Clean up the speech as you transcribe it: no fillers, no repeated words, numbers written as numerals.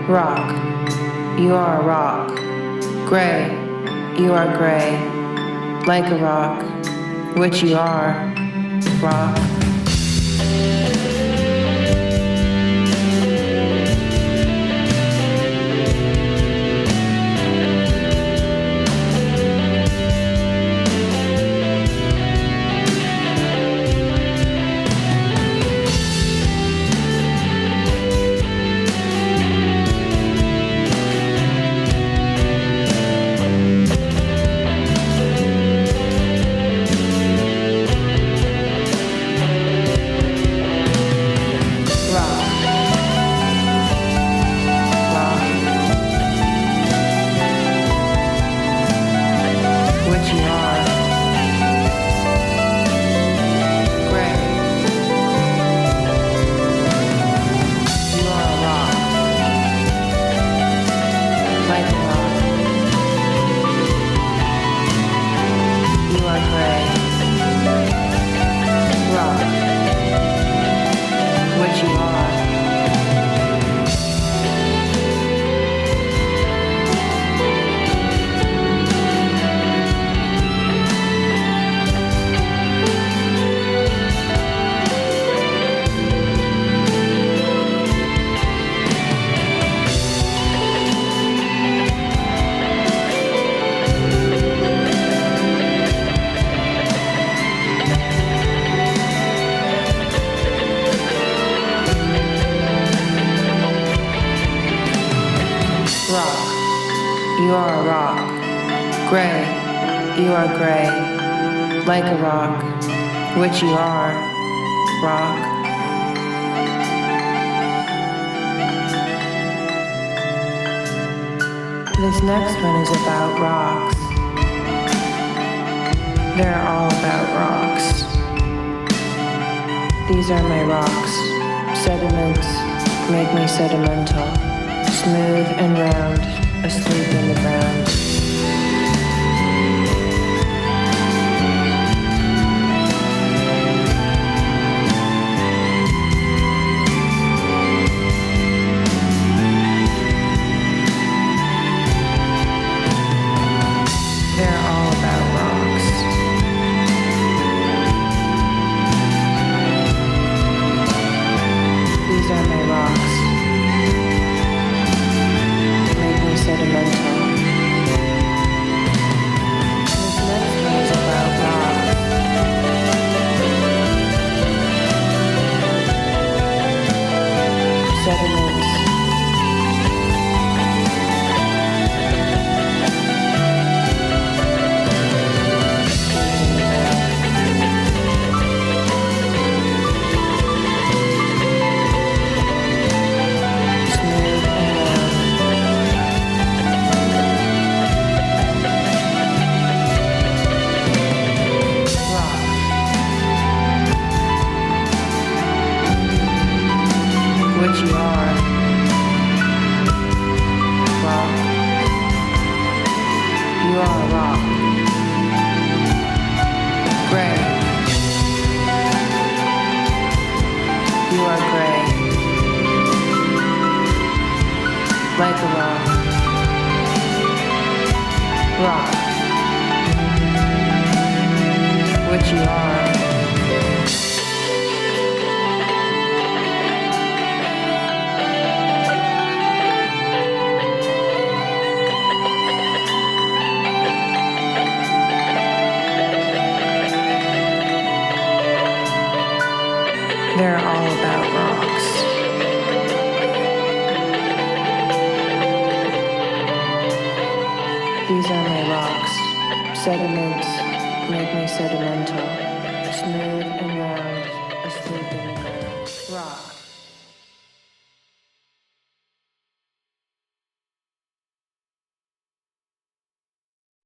Rock, you are a rock. Gray, you are gray. Like a rock, which you are. Rock. Rock, you are a rock. Gray, you are gray. Like a rock, which you are. Rock. This next one is about rocks. They're all about rocks. These are my rocks. Sediments make me sedimental. Smooth and round, asleep in the ground. They're all about rocks. These are my rocks. Sedimental. This next one is about rocks. Sediments. Which you are. Rock. You are a rock. Gray. You are gray. Like a rock. Rock. Which you are. They're all about rocks. These are my rocks. Sediments make me sedimental. Smooth and round.